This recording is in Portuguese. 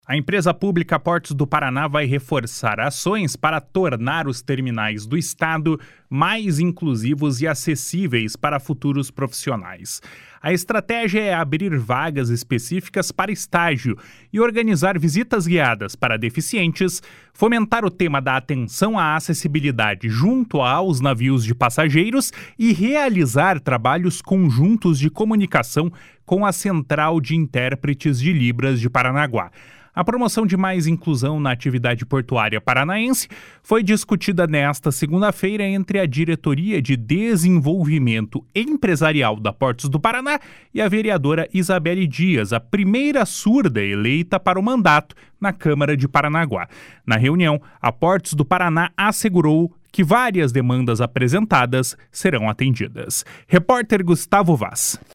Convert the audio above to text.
A empresa pública Portos do Paraná vai reforçar ações para tornar os terminais do estado mais inclusivos e acessíveis para futuros profissionais. A estratégia é abrir vagas específicas para estágio e organizar visitas guiadas para deficientes, fomentar o tema da atenção à acessibilidade junto aos navios de passageiros e realizar trabalhos conjuntos de comunicação com a Central de Intérpretes de Libras de Paranaguá. A promoção de mais inclusão na atividade portuária paranaense foi discutida nesta segunda-feira entre a Diretoria de Desenvolvimento Empresarial da Portos do Paraná e a vereadora Isabelle Dias, a primeira surda eleita para o mandato na Câmara de Paranaguá. Na reunião, a Portos do Paraná assegurou que várias demandas apresentadas serão atendidas. Repórter Gustavo Vaz.